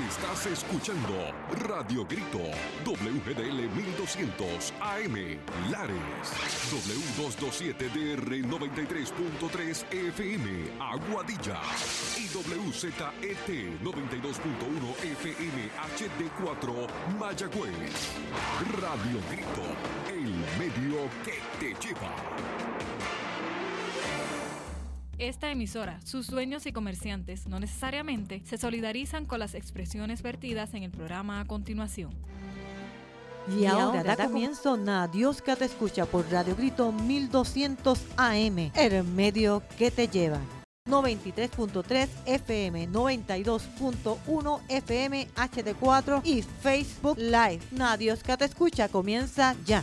Estás escuchando Radio Grito, WGDL 1200 AM, Lares, W227DR 93.3 FM, Aguadilla, y WZET 92.1 FM HD4, Mayagüez. Radio Grito, el medio que te lleva. Esta emisora, sus dueños y comerciantes no necesariamente se solidarizan con las expresiones vertidas en el programa a continuación. Y ahora da comienzo Dios que te escucha por Radio Grito 1200 AM, el medio que te lleva. 93.3 FM, 92.1 FM HD4 y Facebook Live. Dios que te escucha comienza ya.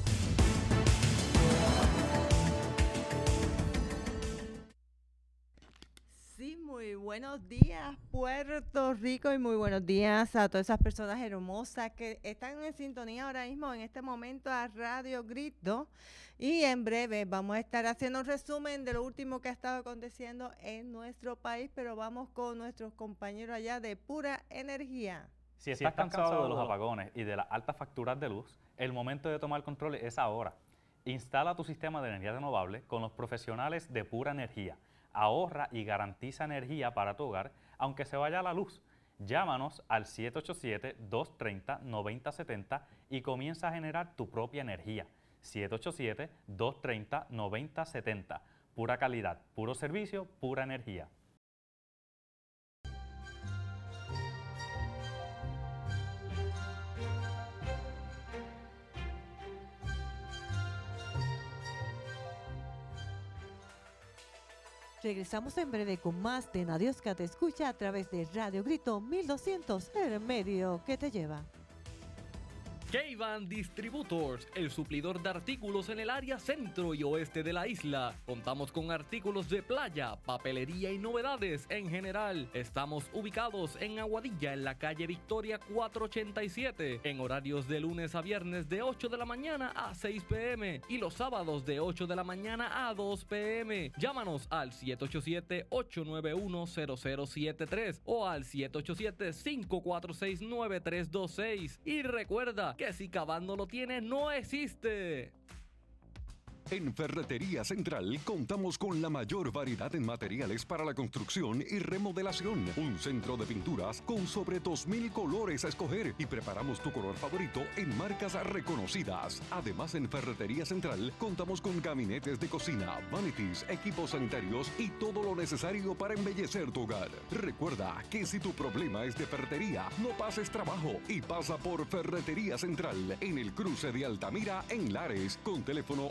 Muy buenos días, Puerto Rico, y muy buenos días a todas esas personas hermosas que están en sintonía ahora mismo, en este momento, a Radio Grito. Y en breve vamos a estar haciendo un resumen de lo último que ha estado aconteciendo en nuestro país, pero vamos con nuestros compañeros allá de Pura Energía. Si estás cansado de los apagones y de las altas facturas de luz, el momento de tomar control es ahora. Instala tu sistema de energía renovable con los profesionales de Pura Energía. Ahorra y garantiza energía para tu hogar, aunque se vaya la luz. Llámanos al 787-230-9070 y comienza a generar tu propia energía. 787-230-9070. Pura calidad, puro servicio, pura energía. Regresamos en breve con más de Dios que te escucha a través de Radio Grito 1200, el medio que te lleva. K-Van Distributors, el suplidor de artículos en el área centro y oeste de la isla. Contamos con artículos de playa, papelería y novedades en general. Estamos ubicados en Aguadilla, en la calle Victoria 487, en horarios de lunes a viernes de 8 de la mañana a 6 p.m. y los sábados de 8 de la mañana a 2 p.m. Llámanos al 787-891-0073 o al 787-546-9326. Y recuerda que si K-Van no lo tiene, no existe. En Ferretería Central contamos con la mayor variedad en materiales para la construcción y remodelación. Un centro de pinturas con sobre 2,000 colores a escoger y preparamos tu color favorito en marcas reconocidas. Además, en Ferretería Central contamos con gabinetes de cocina, vanities, equipos sanitarios y todo lo necesario para embellecer tu hogar. Recuerda que si tu problema es de ferretería, no pases trabajo y pasa por Ferretería Central en el cruce de Altamira en Lares con teléfono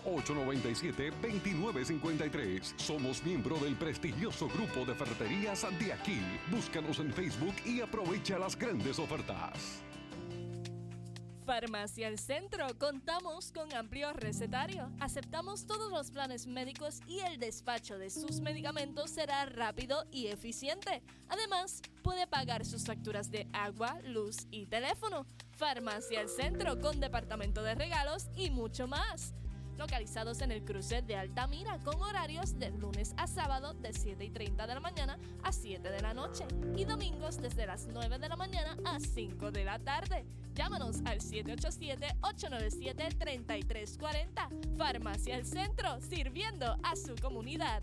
897-2953. Somos miembro del prestigioso grupo de ferreterías de aquí. Búscanos en Facebook y aprovecha las grandes ofertas. Farmacia El Centro. Contamos con amplio recetario. Aceptamos todos los planes médicos y el despacho de sus medicamentos será rápido y eficiente. Además, puede pagar sus facturas de agua, luz y teléfono. Farmacia El Centro con departamento de regalos y mucho más. Localizados en el cruce de Altamira con horarios de lunes a sábado de 7:30 de la mañana a 7 de la noche y domingos desde las 9 de la mañana a 5 de la tarde. Llámanos al 787-897-3340. Farmacia El Centro, sirviendo a su comunidad.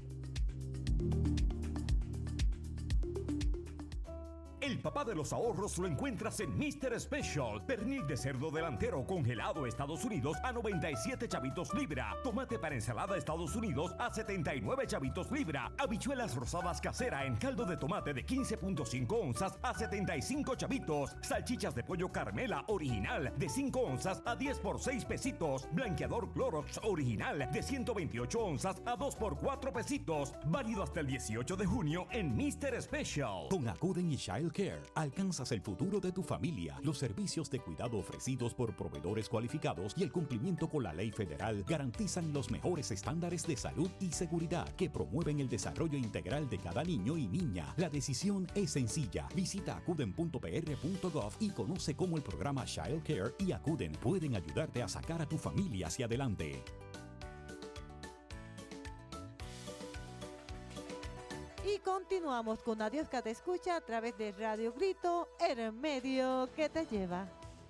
El papá de los ahorros lo encuentras en Mr. Special. Pernil de cerdo delantero congelado Estados Unidos a 97 chavitos libra. Tomate para ensalada Estados Unidos a 79 chavitos libra. Habichuelas rosadas casera en caldo de tomate de 15.5 onzas a 75 chavitos. Salchichas de pollo Carmela original de 5 onzas a 10 por 6 pesitos. Blanqueador Clorox original de 128 onzas a 2 por 4 pesitos. Válido hasta el 18 de junio en Mr. Special. Con Acuden y Child Care, alcanzas el futuro de tu familia. Los servicios de cuidado ofrecidos por proveedores cualificados y el cumplimiento con la ley federal garantizan los mejores estándares de salud y seguridad que promueven el desarrollo integral de cada niño y niña. La decisión es sencilla. Visita acuden.pr.gov y conoce cómo el programa Child Care y Acuden pueden ayudarte a sacar a tu familia hacia adelante. Y continuamos con Adiós que te escucha a través de Radio Grito, el medio que te lleva.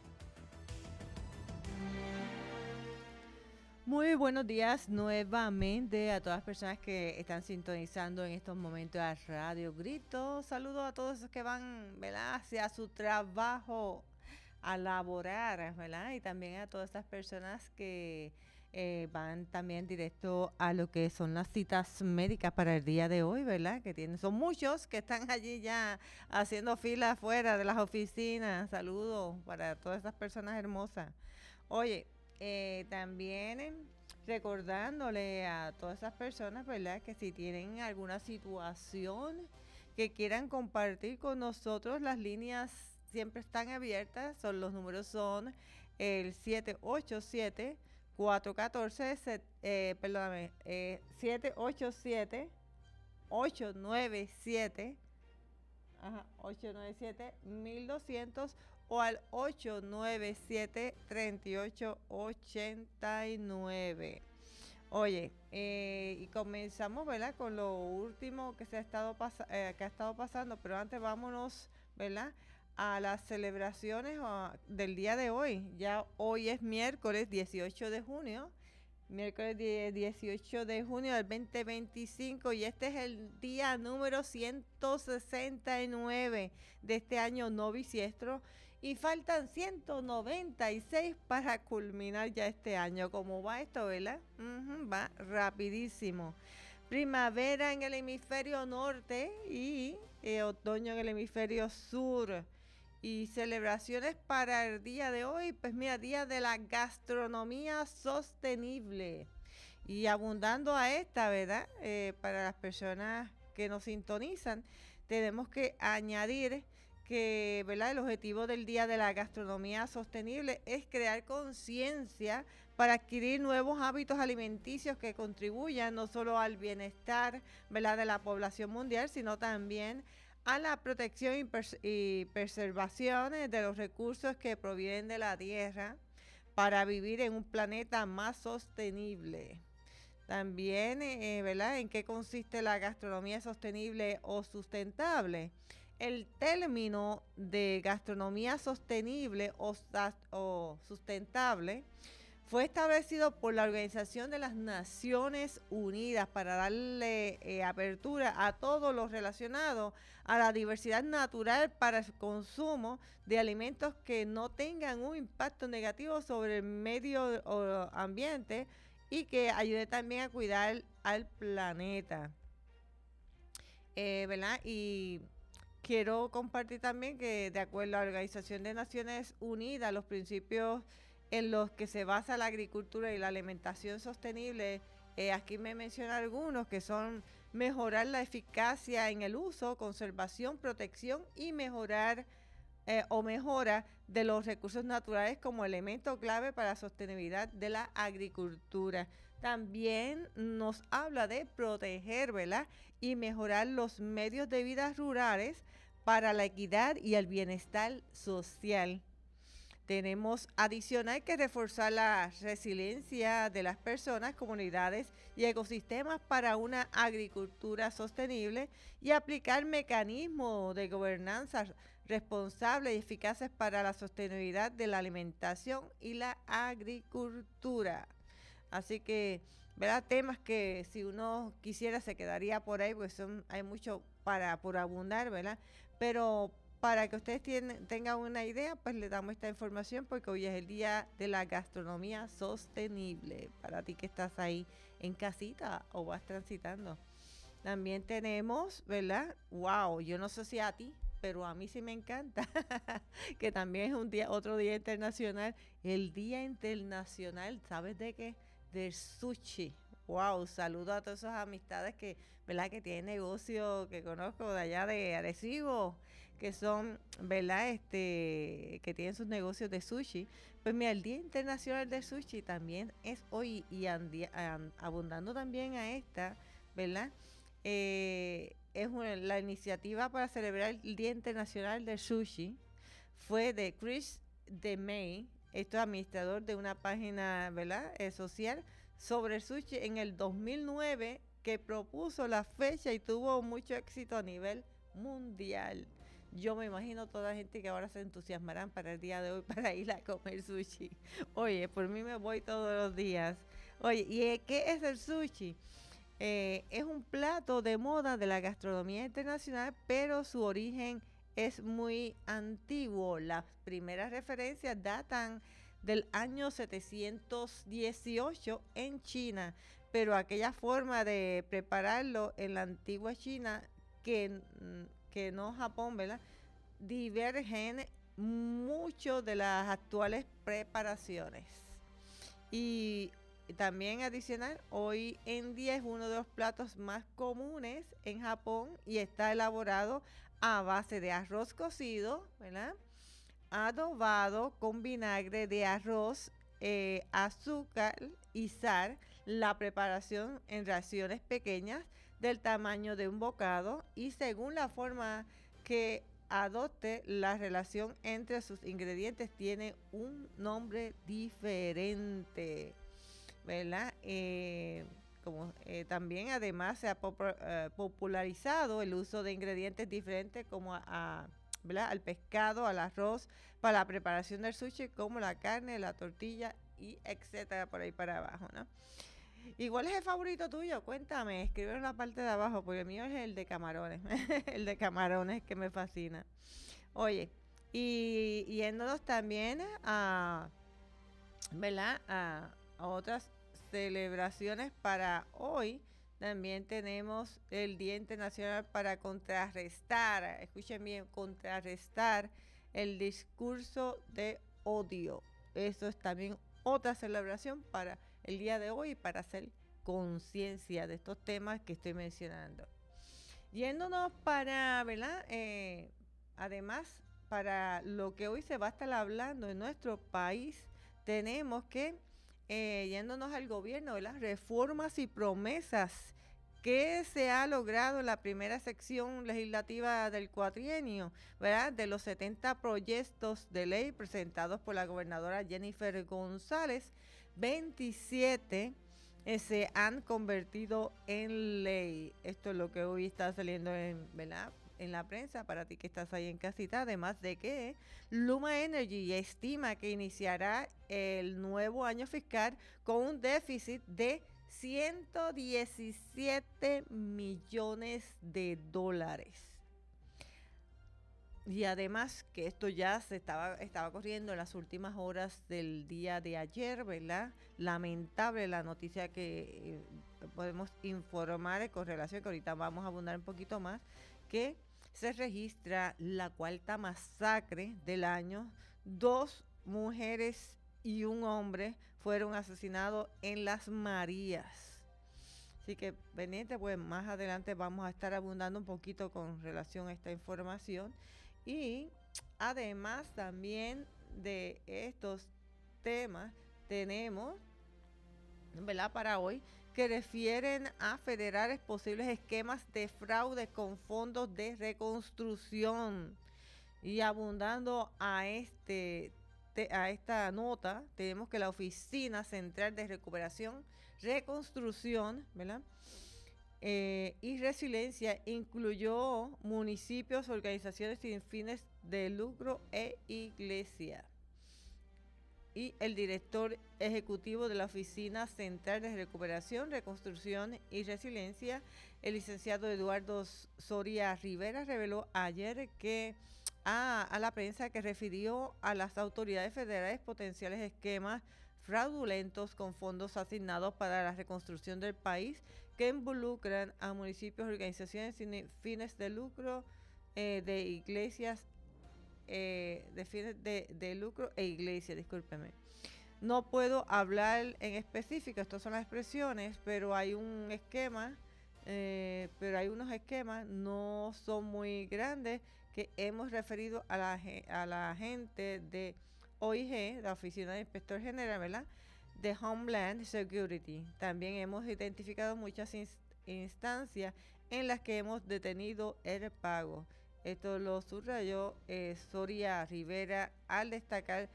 Muy buenos días nuevamente a todas las personas que están sintonizando en estos momentos a Radio Grito. Saludos a todos esos que van, ¿verdad?, hacia su trabajo a laborar, ¿verdad? Y también a todas estas personas que van también directo a lo que son las citas médicas para el día de hoy, ¿verdad? Son muchos que están allí ya haciendo fila afuera de las oficinas. Saludos para todas estas personas hermosas. Oye, también recordándole a todas esas personas, ¿verdad?, que si tienen alguna situación que quieran compartir con nosotros, las líneas siempre están abiertas. Los números son el 787 414 787 897 1200 o al 897-3889. Oye, y comenzamos, ¿verdad?, con lo último que ha estado pasando, pero antes vámonos, ¿verdad?, a las celebraciones del día de hoy. Ya hoy es miércoles 18 de junio, miércoles 18 de junio del 2025, y este es el día número 169 de este año no bisiestro, y faltan 196 para culminar ya este año. ¿Cómo va esto, verdad? Va rapidísimo. Primavera en el hemisferio norte y otoño en el hemisferio sur. Y celebraciones para el día de hoy, pues mira, día de la gastronomía sostenible. Y abundando a esta, ¿verdad? Para las personas que nos sintonizan, tenemos que añadir que, ¿verdad?, el objetivo del Día de la Gastronomía Sostenible es crear conciencia para adquirir nuevos hábitos alimenticios que contribuyan no solo al bienestar, ¿verdad?, de la población mundial, sino también a la protección y preservación de los recursos que provienen de la tierra para vivir en un planeta más sostenible. También, ¿verdad?, ¿en qué consiste la gastronomía sostenible o sustentable? El término de gastronomía sostenible o sustentable fue establecido por la Organización de las Naciones Unidas para darle apertura a todo lo relacionado a la diversidad natural para el consumo de alimentos que no tengan un impacto negativo sobre el medio ambiente y que ayude también a cuidar al planeta. ¿Verdad? Y quiero compartir también que, de acuerdo a la Organización de Naciones Unidas, los principios en los que se basa la agricultura y la alimentación sostenible, aquí me menciona algunos que son mejorar la eficacia en el uso, conservación, protección y mejora de los recursos naturales como elemento clave para la sostenibilidad de la agricultura. También nos habla de proteger, ¿verdad?, y mejorar los medios de vida rurales para la equidad y el bienestar social. Tenemos adicional que reforzar la resiliencia de las personas, comunidades y ecosistemas para una agricultura sostenible y aplicar mecanismos de gobernanza responsables y eficaces para la sostenibilidad de la alimentación y la agricultura. Así que, ¿verdad?, temas que si uno quisiera se quedaría por ahí, pues hay mucho por abundar, ¿verdad? Pero para que ustedes tengan una idea, pues le damos esta información porque hoy es el Día de la Gastronomía Sostenible. Para ti que estás ahí en casita o vas transitando. También tenemos, ¿verdad? Wow, yo no sé si a ti, pero a mí sí me encanta, que también es otro día internacional, el Día Internacional, ¿sabes de qué? Del sushi. Wow, saludo a todas esas amistades que, ¿verdad?, que tienen negocio, que conozco de allá de Arecibo, que son, ¿verdad?, que tienen sus negocios de sushi. Pues mira, el Día Internacional del Sushi también es hoy, y abundando también a esta, ¿verdad?, la iniciativa para celebrar el Día Internacional del Sushi fue de Chris DeMay, esto es administrador de una página, ¿verdad?, social sobre el sushi en el 2009, que propuso la fecha y tuvo mucho éxito a nivel mundial. Yo me imagino toda la gente que ahora se entusiasmarán para el día de hoy para ir a comer sushi. Oye, por mí me voy todos los días. Oye, ¿y qué es el sushi? Es un plato de moda de la gastronomía internacional, pero su origen es muy antiguo. Las primeras referencias datan del año 718 en China, pero aquella forma de prepararlo en la antigua China que no Japón, ¿verdad? Divergen mucho de las actuales preparaciones. Y también adicional, hoy en día es uno de los platos más comunes en Japón y está elaborado a base de arroz cocido, ¿verdad? Adobado con vinagre de arroz, azúcar y sal. La preparación en raciones pequeñas del tamaño de un bocado y según la forma que adopte la relación entre sus ingredientes tiene un nombre diferente, ¿verdad? También además se ha popularizado el uso de ingredientes diferentes como ¿verdad? Al pescado, al arroz, para la preparación del sushi, como la carne, la tortilla y etcétera, por ahí para abajo, ¿no? ¿Y cuál es el favorito tuyo? Cuéntame, escribe en la parte de abajo, porque el mío es el de camarones, el de camarones que me fascina. Oye, y yéndonos también ¿verdad? A otras celebraciones para hoy, también tenemos el Día Internacional para contrarrestar, escuchen bien, contrarrestar el discurso de odio. Eso es también otra celebración para el día de hoy para hacer conciencia de estos temas que estoy mencionando. Yéndonos para, ¿verdad? Además, para lo que hoy se va a estar hablando en nuestro país, tenemos que, yéndonos al gobierno, ¿verdad? Reformas y promesas que se ha logrado en la primera sección legislativa del cuatrienio, ¿verdad? De los 70 proyectos de ley presentados por la gobernadora Jennifer González, 27 se han convertido en ley. Esto es lo que hoy está saliendo ¿verdad? En la prensa para ti que estás ahí en casita. Además de que Luma Energy estima que iniciará el nuevo año fiscal con un déficit de 117 millones de dólares. Y además que esto ya estaba corriendo en las últimas horas del día de ayer, ¿verdad? Lamentable la noticia que podemos informar con relación, que ahorita vamos a abundar un poquito más, que se registra la cuarta masacre del año. 2 mujeres y un hombre fueron asesinados en Las Marías. Así que pendiente, pues más adelante vamos a estar abundando un poquito con relación a esta información. Y además también de estos temas tenemos, ¿verdad? Para hoy, que refieren a federales posibles esquemas de fraude con fondos de reconstrucción. Y abundando a esta nota, tenemos que la Oficina Central de Recuperación, Reconstrucción, ¿verdad? Y Resiliencia incluyó municipios, organizaciones sin fines de lucro e iglesias. Y el director ejecutivo de la Oficina Central de Recuperación, Reconstrucción y Resiliencia, el licenciado Eduardo Soria Rivera, reveló ayer que a la prensa que refirió a las autoridades federales potenciales esquemas fraudulentos con fondos asignados para la reconstrucción del país que involucran a municipios, organizaciones sin fines de lucro, de iglesias, de fines de lucro e iglesias, discúlpeme. No puedo hablar en específico, estas son las expresiones, pero hay un esquema, pero hay unos esquemas, no son muy grandes, que hemos referido a la gente de OIG, la Oficina de Inspector General, ¿verdad?, de Homeland Security. También hemos identificado muchas instancias en las que hemos detenido el pago. Esto lo subrayó Soria Rivera al destacar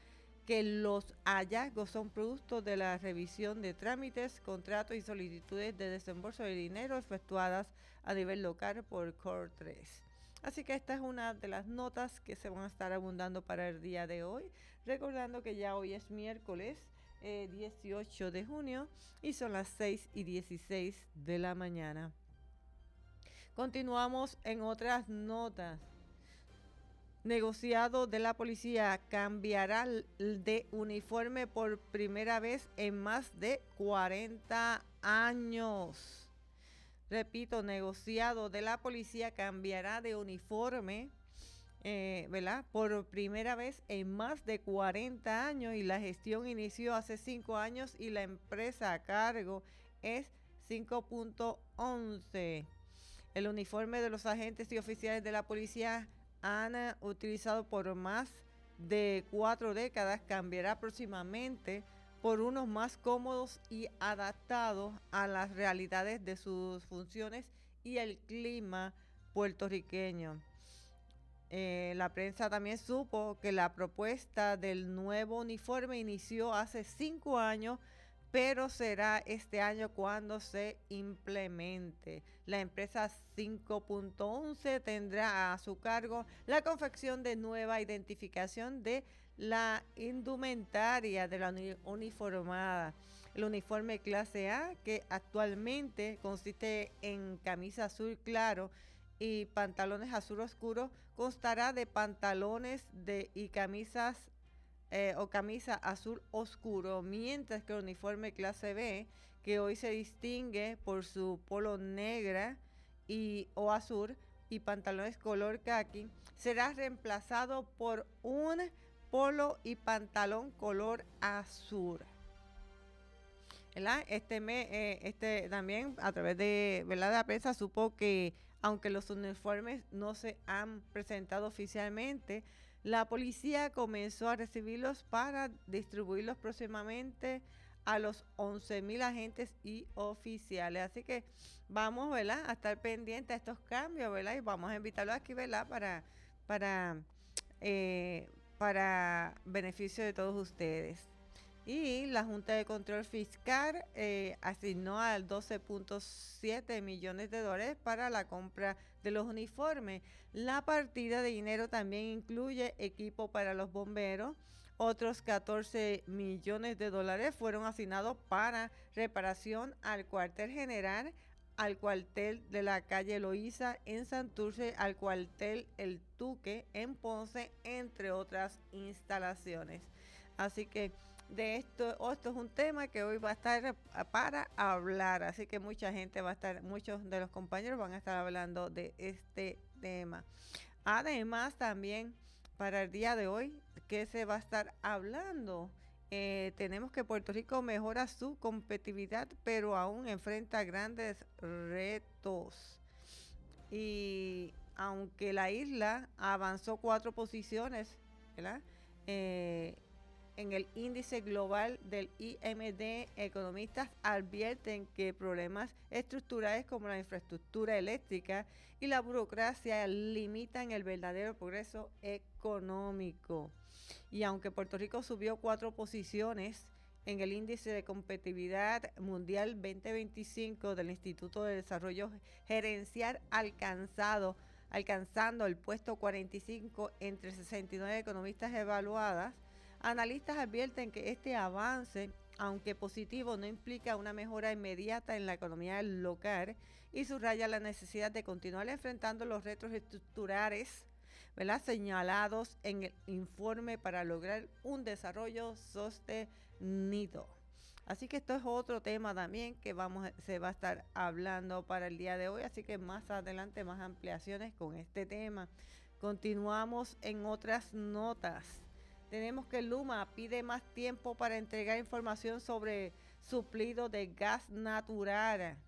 que los hallazgos son producto de la revisión de trámites, contratos y solicitudes de desembolso de dinero efectuadas a nivel local por Core 3. Así que esta es una de las notas que se van a estar abundando para el día de hoy, recordando que ya hoy es miércoles 18 de junio y son las 6:16 de la mañana. Continuamos en otras notas. Negociado de la policía cambiará de uniforme por primera vez en más de 40 años. Repito, negociado de la policía cambiará de uniforme, ¿verdad? Por primera vez en más de 40 años y la gestión inició hace 5 años y la empresa a cargo es 5.11. El uniforme de los agentes y oficiales de la policía han utilizado por más de 4 décadas cambiará próximamente por unos más cómodos y adaptados a las realidades de sus funciones y el clima puertorriqueño. La prensa también supo que la propuesta del nuevo uniforme inició hace 5 años, pero será este año cuando se implemente. La empresa 5.11 tendrá a su cargo la confección de nueva identificación de la indumentaria de la uniformada. El uniforme clase A, que actualmente consiste en camisa azul claro y pantalones azul oscuro, constará de pantalones y camisas o camisa azul oscuro, mientras que el uniforme clase B, que hoy se distingue por su polo negra o azul y pantalones color khaki, será reemplazado por un polo y pantalón color azul. ¿Verdad? También a través de, ¿verdad?, de la prensa supo que aunque los uniformes no se han presentado oficialmente, la policía comenzó a recibirlos para distribuirlos próximamente a los 11,000 agentes y oficiales. Así que vamos, ¿verdad?, a estar pendientes a estos cambios, ¿verdad? Y vamos a invitarlos aquí, ¿verdad?, para beneficio de todos ustedes. Y la Junta de Control Fiscal asignó al 12.7 millones de dólares para la compra de los uniformes. La partida de dinero también incluye equipo para los bomberos. Otros 14 millones de dólares fueron asignados para reparación al cuartel general, al cuartel de la calle Loíza en Santurce, al cuartel El Tuque en Ponce, entre otras instalaciones. Así que esto es un tema que hoy va a estar para hablar, así que muchos de los compañeros van a estar hablando de este tema. Además, también para el día de hoy, ¿qué se va a estar hablando? Tenemos que Puerto Rico mejora su competitividad, pero aún enfrenta grandes retos. Y aunque la isla avanzó 4 posiciones, ¿verdad?, en el índice global del IMD, economistas advierten que problemas estructurales como la infraestructura eléctrica y la burocracia limitan el verdadero progreso económico. Y aunque Puerto Rico subió 4 posiciones en el índice de competitividad mundial 2025 del Instituto de Desarrollo Gerencial, alcanzando el puesto 45 entre 69 economistas evaluadas, analistas advierten que este avance, aunque positivo, no implica una mejora inmediata en la economía local y subraya la necesidad de continuar enfrentando los retos estructurales, ¿verdad?, señalados en el informe para lograr un desarrollo sostenido. Así que esto es otro tema también que se va a estar hablando para el día de hoy, así que más adelante más ampliaciones con este tema. Continuamos en otras notas. Tenemos que Luma pide más tiempo para entregar información sobre suplido de gas natural.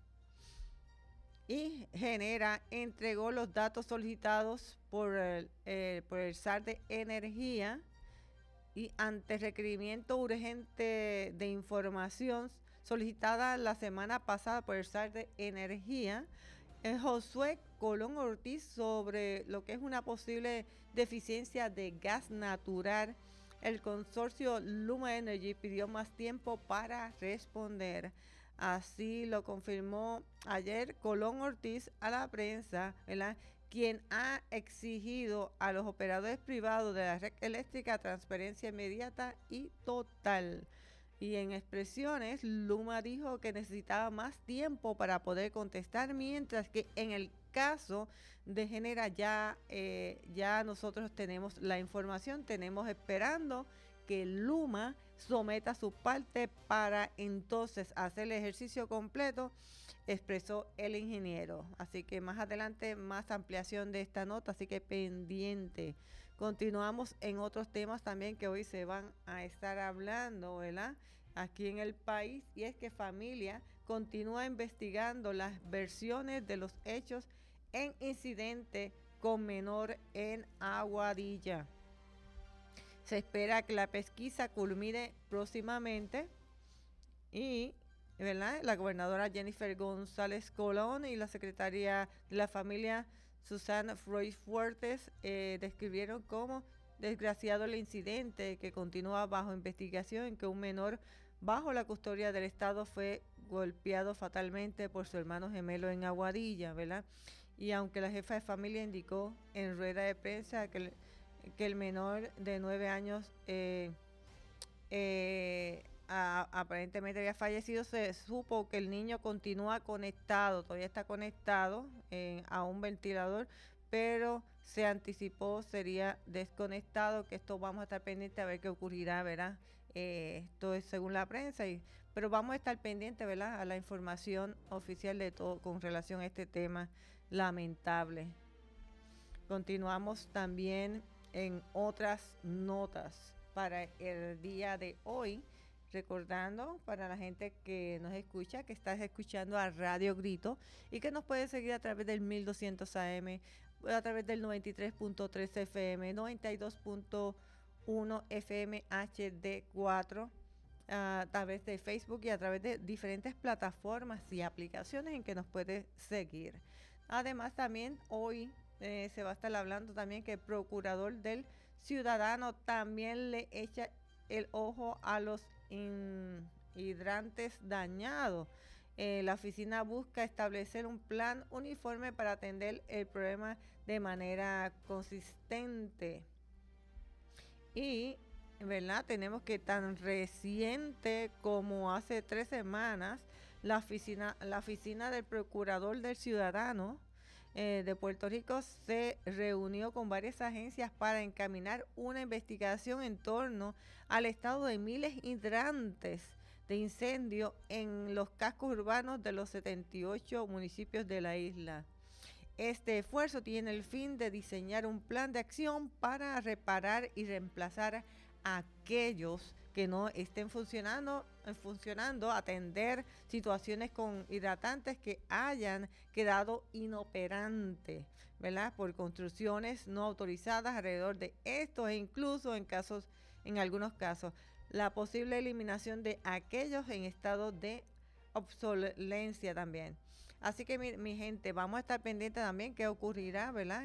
Y entregó los datos solicitados por el SAR de Energía y ante requerimiento urgente de información solicitada la semana pasada por el SAR de Energía, Josué Colón Ortiz, sobre lo que es una posible deficiencia de gas natural el consorcio Luma Energy pidió más tiempo para responder. Así lo confirmó ayer Colón Ortiz a la prensa, ¿verdad?, quien ha exigido a los operadores privados de la red eléctrica transparencia inmediata y total. Y en expresiones, Luma dijo que necesitaba más tiempo para poder contestar, mientras que en el caso de Genera ya nosotros tenemos la información, tenemos esperando que Luma someta su parte para entonces hacer el ejercicio completo, expresó el ingeniero. Así que más adelante más ampliación de esta nota, así que pendiente. Continuamos en otros temas también que hoy se van a estar hablando, ¿verdad?, aquí en el país, y es que familia continúa investigando las versiones de los hechos en incidente con menor en Aguadilla. Se espera que la pesquisa culmine próximamente y, ¿verdad?, la gobernadora Jennifer González Colón y la secretaria de la familia Susana Freud Fuertes describieron como desgraciado el incidente que continúa bajo investigación, en que un menor bajo la custodia del Estado fue golpeado fatalmente por su hermano gemelo en Aguadilla, ¿verdad? Y aunque la jefa de familia indicó en rueda de prensa que el menor de 9 años aparentemente había fallecido, se supo que el niño continúa conectado, todavía está conectado a un ventilador, pero se anticipó sería desconectado, que esto vamos a estar pendientes a ver qué ocurrirá, ¿verdad? Esto es según la prensa, pero vamos a estar pendientes, ¿verdad?, a la información oficial de todo con relación a este tema lamentable. Continuamos también en otras notas para el día de hoy, recordando para la gente que nos escucha, que estás escuchando a Radio Grito y que nos puede seguir a través del 1200 AM, a través del 93.3 FM, 92.1 FM HD4, a través de Facebook y a través de diferentes plataformas y aplicaciones en que nos puede seguir. Además, también hoy se va a estar hablando también que el procurador del ciudadano también le echa el ojo a los hidrantes dañados. La oficina busca establecer un plan uniforme para atender el problema de manera consistente. Y, ¿verdad?, tenemos que tan reciente como hace 3 semanas, la oficina del Procurador del Ciudadano de Puerto Rico se reunió con varias agencias para encaminar una investigación en torno al estado de miles hidrantes de incendio en los cascos urbanos de los 78 municipios de la isla. Este esfuerzo tiene el fin de diseñar un plan de acción para reparar y reemplazar a aquellos que no estén funcionando, atender situaciones con hidratantes que hayan quedado inoperantes, ¿verdad?, por construcciones no autorizadas alrededor de estos, e incluso en algunos casos, la posible eliminación de aquellos en estado de obsolescencia también. Así que mi gente, vamos a estar pendientes también qué ocurrirá, ¿verdad?,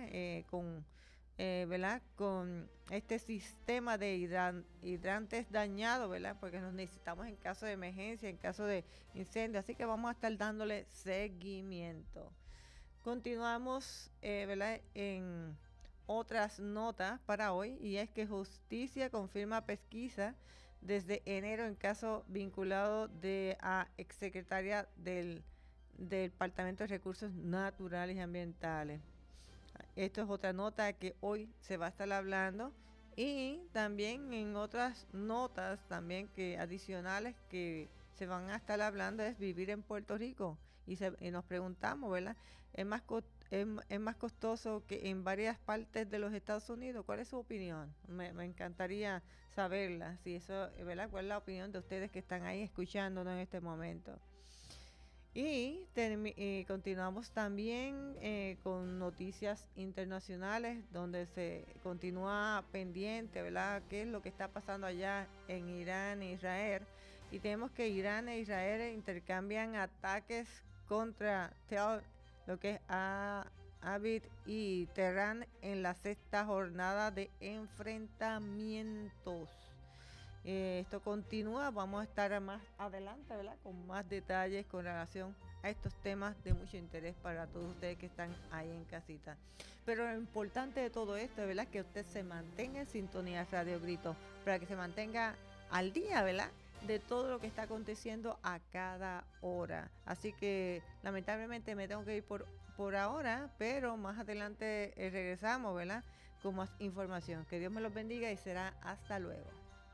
con este sistema de hidrantes dañados, ¿verdad?, porque los necesitamos en caso de emergencia, en caso de incendio, así que vamos a estar dándole seguimiento. Continuamos, ¿verdad?, en otras notas para hoy, y es que Justicia confirma pesquisa desde enero en caso vinculado a exsecretaria del Departamento de Recursos Naturales y Ambientales. Esto es otra nota que hoy se va a estar hablando, y también en otras notas también que adicionales que se van a estar hablando es vivir en Puerto Rico, y nos preguntamos, ¿verdad?, ¿es más costoso que en varias partes de los Estados Unidos? ¿Cuál es su opinión? Me encantaría saberla, si eso, ¿verdad?, cuál es la opinión de ustedes que están ahí escuchándonos en este momento. Y continuamos también con noticias internacionales, donde se continúa pendiente, ¿verdad?, qué es lo que está pasando allá en Irán e Israel. Y tenemos que Irán e Israel intercambian ataques contra lo que es Avid y Terran en la 6ª jornada de enfrentamientos. Esto continúa, vamos a estar más adelante, ¿verdad?, con más detalles con relación a estos temas de mucho interés para todos ustedes que están ahí en casita. Pero lo importante de todo esto, ¿verdad?, que usted se mantenga en sintonía Radio Grito, para que se mantenga al día, ¿verdad?, de todo lo que está aconteciendo a cada hora. Así que lamentablemente me tengo que ir por ahora, pero más adelante regresamos, ¿verdad?, con más información. Que Dios me los bendiga y será hasta luego.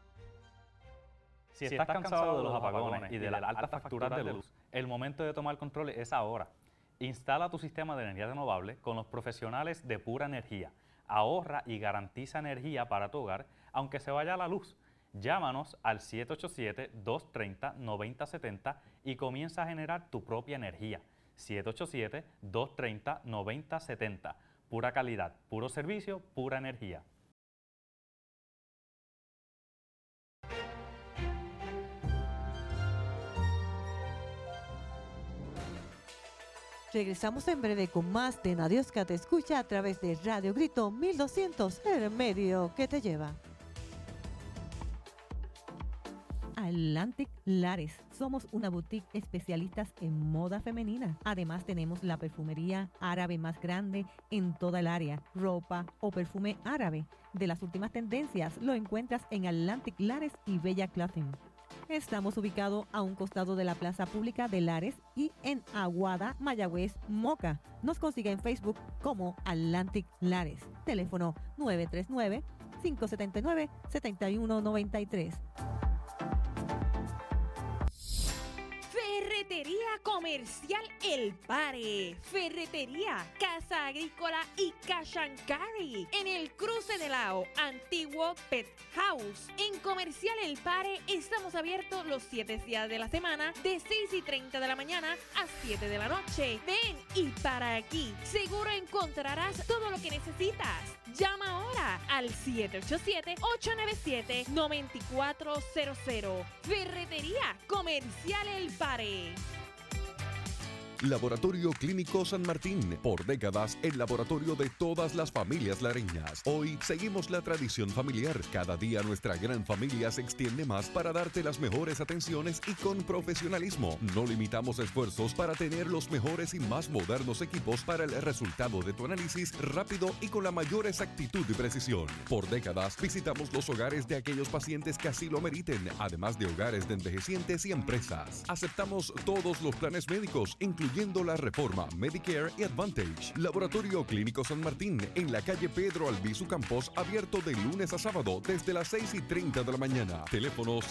Si estás cansado de los apagones y de las altas facturas de luz, el momento de tomar control es ahora. Instala tu sistema de energía renovable con los profesionales de Pura Energía. Ahorra y garantiza energía para tu hogar, aunque se vaya la luz. Llámanos al 787-230-9070 y comienza a generar tu propia energía. 787-230-9070. Pura calidad, puro servicio, pura energía. Regresamos en breve con más de Nadiosca Te Escucha a través de Radio Grito 1200, el medio que te lleva. Atlantic Lares. Somos una boutique especialistas en moda femenina. Además tenemos la perfumería árabe más grande en toda el área. Ropa o perfume árabe de las últimas tendencias lo encuentras en Atlantic Lares y Bella Clothing. Estamos ubicados a un costado de la Plaza Pública de Lares y en Aguada, Mayagüez, Moca. Nos consigue en Facebook como Atlantic Lares. Teléfono 939-579-7193. Ferretería Comercial El Pare. Ferretería, Casa Agrícola y Cash and Carry. En el cruce de Lao, antiguo Pet House. En Comercial El Pare estamos abiertos los 7 días de la semana de 6:30 de la mañana a 7 de la noche. Ven y para aquí. Seguro encontrarás todo lo que necesitas. Llama ahora al 787-897-9400. Ferretería Comercial El Pare. Laboratorio Clínico San Martín, por décadas el laboratorio de todas las familias lareñas. Hoy seguimos la tradición familiar. Cada día nuestra gran familia se extiende más para darte las mejores atenciones y con profesionalismo. No limitamos esfuerzos para tener los mejores y más modernos equipos para el resultado de tu análisis rápido y con la mayor exactitud y precisión. Por décadas visitamos los hogares de aquellos pacientes que así lo meriten, además de hogares de envejecientes y empresas. Aceptamos todos los planes médicos, incluyendo la reforma Medicare y Advantage. Laboratorio Clínico San Martín, en la calle Pedro Albizu Campos, abierto de lunes a sábado desde las 6:30 de la mañana. Teléfono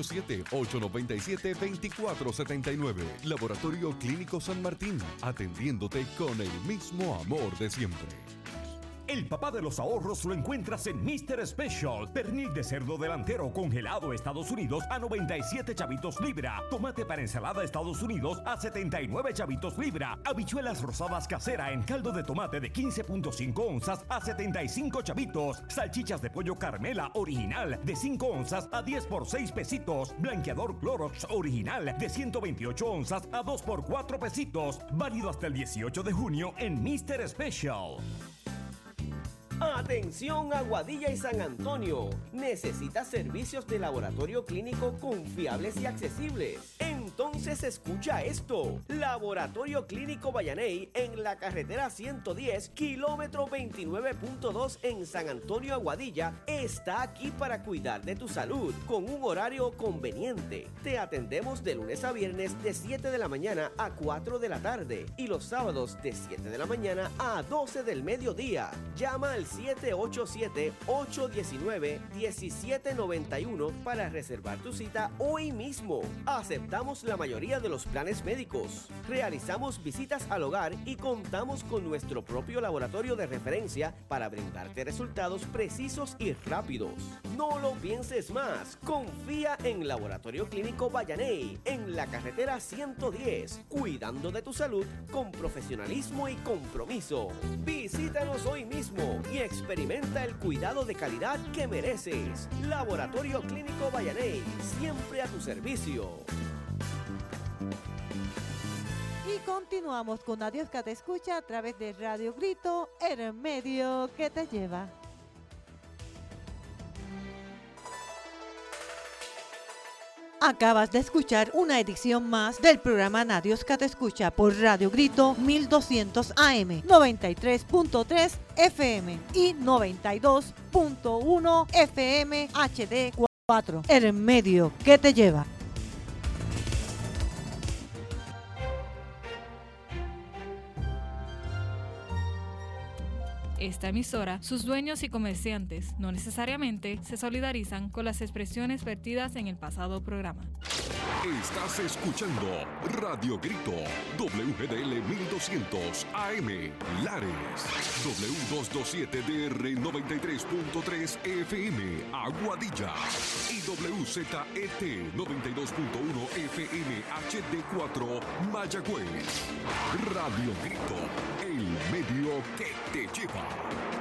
787-897-2479. Laboratorio Clínico San Martín, atendiéndote con el mismo amor de siempre. El papá de los ahorros lo encuentras en Mr. Special. Pernil de cerdo delantero congelado Estados Unidos a 97 chavitos libra. Tomate para ensalada Estados Unidos a 79 chavitos libra. Habichuelas rosadas casera en caldo de tomate de 15.5 onzas a 75 chavitos. Salchichas de pollo Carmela original de 5 onzas a 10 por 6 pesitos. Blanqueador Clorox original de 128 onzas a 2 por 4 pesitos. Válido hasta el 18 de junio en Mr. Special. Atención Aguadilla y San Antonio. ¿Necesitas servicios de laboratorio clínico confiables y accesibles? Entonces escucha esto. Laboratorio Clínico Vallaney en la carretera 110, kilómetro 29.2 en San Antonio, Aguadilla, está aquí para cuidar de tu salud con un horario conveniente. Te atendemos de lunes a viernes de 7 de la mañana a 4 de la tarde y los sábados de 7 de la mañana a 12 del mediodía. Llama al 787-819-1791 para reservar tu cita hoy mismo. Aceptamos la mayoría de los planes médicos. Realizamos visitas al hogar y contamos con nuestro propio laboratorio de referencia para brindarte resultados precisos y rápidos. No lo pienses más. Confía en Laboratorio Clínico Vallaney en la carretera 110, cuidando de tu salud con profesionalismo y compromiso. Visítanos hoy mismo y experimenta el cuidado de calidad que mereces. Laboratorio Clínico Vallaney, siempre a tu servicio. Y continúa Continuamos con Adiós que te escucha a través de Radio Grito, el medio que te lleva. Acabas de escuchar una edición más del programa Nadios que te escucha por Radio Grito 1200 AM, 93.3 FM y 92.1 FM HD4, el medio que te lleva. Esta emisora, sus dueños y comerciantes no necesariamente se solidarizan con las expresiones vertidas en el pasado programa. Estás escuchando Radio Grito, WGDL 1200 AM, Lares, W227DR 93.3 FM, Aguadilla, y WZET 92.1 FM HD4, Mayagüez. Radio Grito, el medio que te lleva.